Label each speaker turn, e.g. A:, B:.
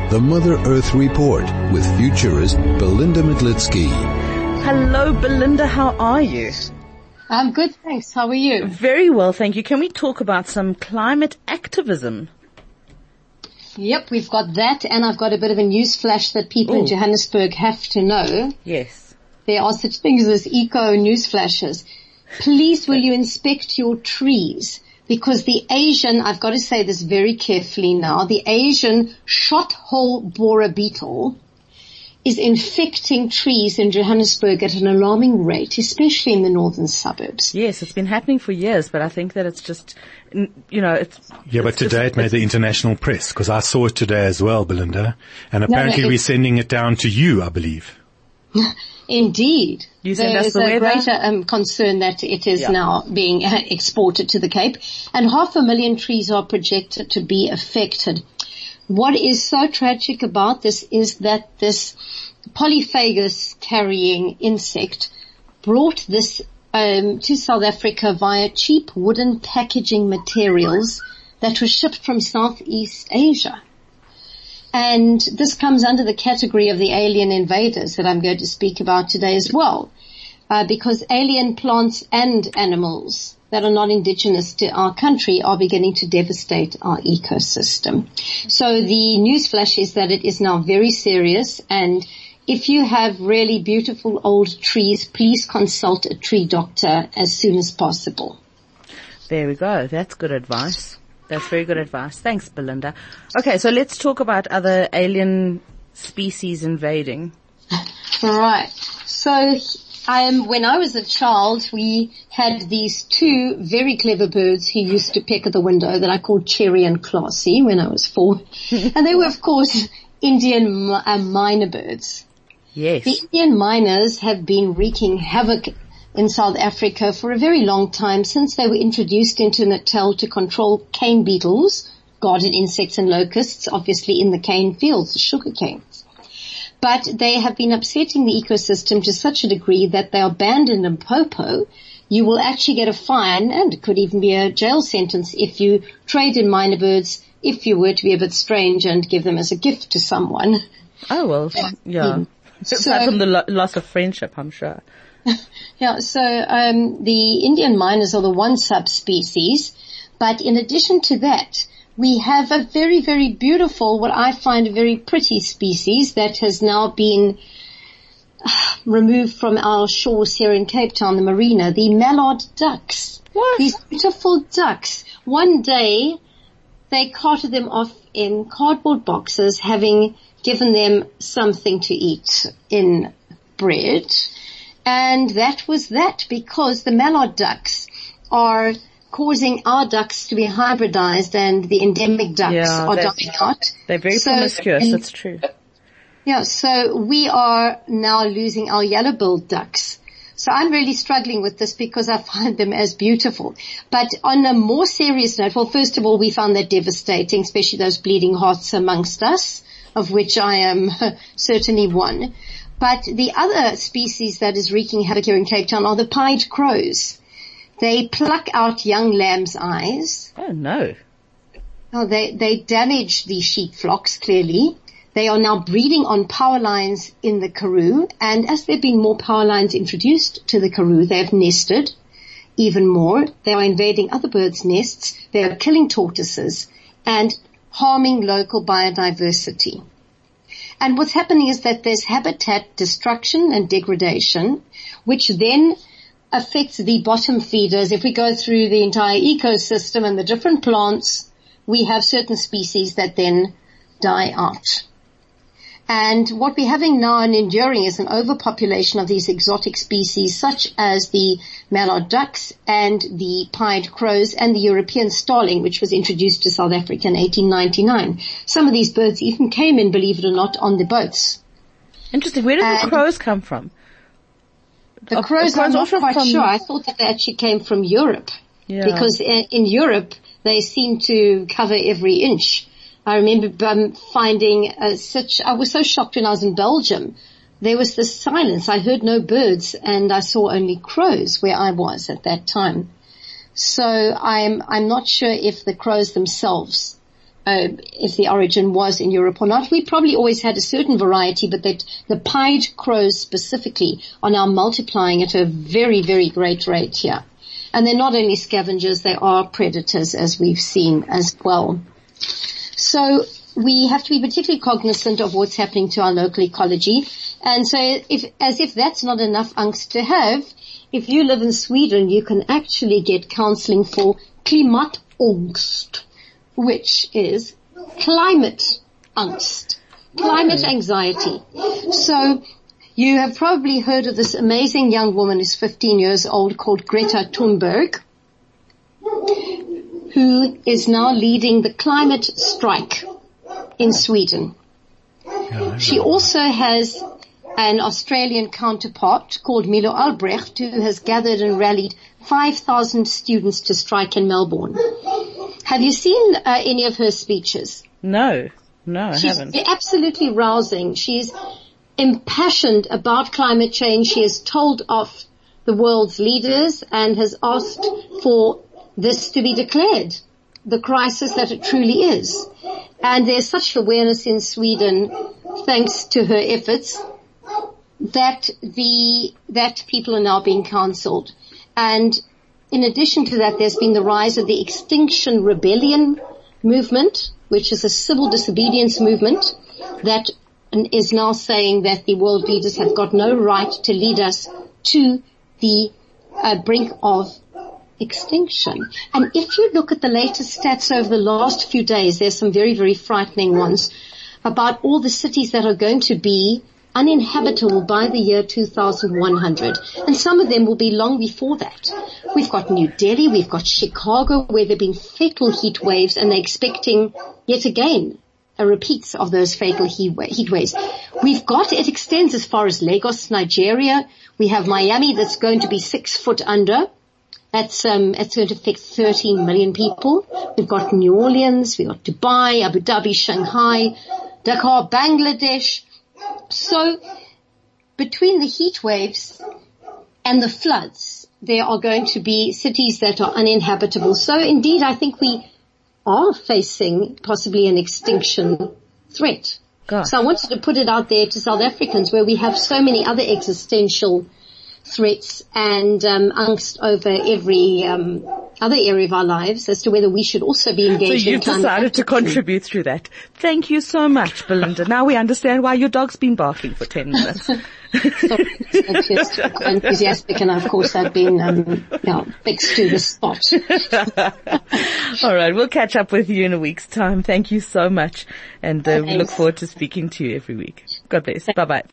A: The Mother Earth Report with futurist Belinda Metlitsky.
B: Hello, Belinda. How are you?
C: I'm good, thanks. How are you?
B: Very well, thank you. Can we talk about some climate activism?
C: Yep, we've got that, and I've got a bit of a news flash that people in Johannesburg have to know.
B: Yes.
C: There are such things as eco news flashes. Please will you inspect your trees? Because the Asian, I've got to say this very carefully now, the Asian shot-hole borer beetle is infecting trees in Johannesburg at an alarming rate, especially in the northern suburbs.
B: Yes, it's been happening for years, but I think that it's just, it's...
D: Yeah, but today it made the international press, because I saw it today as well, Belinda. And apparently we're sending it down to you, I believe.
C: Indeed.
B: There is
C: a greater concern that it is now being exported to the Cape, and 500,000 trees are projected to be affected. What is so tragic about this is that this polyphagus carrying insect brought this to South Africa via cheap wooden packaging materials that were shipped from Southeast Asia. And this comes under the category of the alien invaders that I'm going to speak about today as well, because alien plants and animals that are not indigenous to our country are beginning to devastate our ecosystem. So the news flash is that it is now very serious, and if you have really beautiful old trees, please consult a tree doctor as soon as possible.
B: There we go. That's good advice. That's very good advice. Thanks, Belinda. Okay, so let's talk about other alien species invading.
C: Right. So, when I was a child, we had these two very clever birds who used to peck at the window that I called Cherry and Classy when I was 4. And they were, of course, Indian myna birds.
B: Yes.
C: The Indian mynas have been wreaking havoc in South Africa for a very long time, since they were introduced into Natal to control cane beetles, garden insects and locusts, obviously in the cane fields, the sugar canes. But they have been upsetting the ecosystem to such a degree that they are banned in Limpopo. You will actually get a fine, and it could even be a jail sentence, if you trade in myna birds, if you were to be a bit strange and give them as a gift to someone.
B: Oh, well, yeah. Aside from the loss of friendship, I'm sure.
C: Yeah, so the Indian mynas are the one subspecies, but in addition to that, we have a very, very beautiful, what I find a very pretty species that has now been removed from our shores here in Cape Town, the marina, the mallard ducks.
B: What?
C: These beautiful ducks. One day, they carted them off in cardboard boxes, having given them something to eat in bread. And that was that, because the mallard ducks are causing our ducks to be hybridized, and the endemic ducks are dying out.
B: They're very promiscuous, that's true.
C: Yeah, so we are now losing our yellow-billed ducks. So I'm really struggling with this because I find them as beautiful. But on a more serious note, well, first of all, we found that devastating, especially those bleeding hearts amongst us, of which I am certainly one. But the other species that is wreaking havoc here in Cape Town are the pied crows. They pluck out young lambs' eyes.
B: Oh, no.
C: Oh, they damage the sheep flocks, clearly. They are now breeding on power lines in the Karoo, and as there have been more power lines introduced to the Karoo, they have nested even more. They are invading other birds' nests. They are killing tortoises and harming local biodiversity. And what's happening is that there's habitat destruction and degradation, which then affects the bottom feeders. If we go through the entire ecosystem and the different plants, we have certain species that then die out. And what we're having now and enduring is an overpopulation of these exotic species, such as the mallard ducks and the pied crows and the European starling, which was introduced to South Africa in 1899. Some of these birds even came in, believe it or not, on the boats.
B: Interesting. Where did the crows come from?
C: The crows, I'm not quite sure. I thought that they actually came from Europe.
B: Yeah.
C: Because in Europe, they seem to cover every inch. I remember finding I was so shocked when I was in Belgium. There was this silence. I heard no birds, and I saw only crows where I was at that time. So I'm not sure if the crows themselves if the origin was in Europe or not. We probably always had a certain variety, but that the pied crows specifically are now multiplying at a very, very great rate here. And they're not only scavengers, they are predators, as we've seen as well. So we have to be particularly cognizant of what's happening to our local ecology. And so as if that's not enough angst to have, if you live in Sweden, you can actually get counseling for klimatangst, which is climate angst, climate anxiety. So you have probably heard of this amazing young woman who's 15 years old called Greta Thunberg, who is now leading the climate strike in Sweden. She also has an Australian counterpart called Milo Albrecht, who has gathered and rallied 5,000 students to strike in Melbourne. Have you seen any of her speeches?
B: No, I haven't.
C: She's absolutely rousing. She's impassioned about climate change. She has told off the world's leaders and has asked for this to be declared the crisis that it truly is. And there's such awareness in Sweden, thanks to her efforts, that people are now being cancelled. And in addition to that, there's been the rise of the Extinction Rebellion movement, which is a civil disobedience movement that is now saying that the world leaders have got no right to lead us to the brink of extinction. And if you look at the latest stats over the last few days, there's some very, very frightening ones about all the cities that are going to be uninhabitable by the year 2100. And some of them will be long before that. We've got New Delhi, we've got Chicago, where there have been fatal heat waves, and they're expecting yet again a repeat of those fatal heat waves. We've got, it extends as far as Lagos, Nigeria. We have Miami that's going to be 6 foot under. It's going to affect 13 million people. We've got New Orleans, we've got Dubai, Abu Dhabi, Shanghai, Dhaka, Bangladesh. So between the heat waves and the floods, there are going to be cities that are uninhabitable. So indeed, I think we are facing possibly an extinction threat.
B: God.
C: So I wanted to put it out there to South Africans, where we have so many other existential threats and angst over every other area of our lives, as to whether we should also be engaged.
B: So you've decided to contribute through that. Thank you so much, Belinda. Now we understand why your dog's been barking for 10 minutes.
C: Just enthusiastic, and of course I've been fixed to the spot.
B: All right, we'll catch up with you in a week's time. Thank you so much, and we look forward to speaking to you every week. God bless. Bye bye.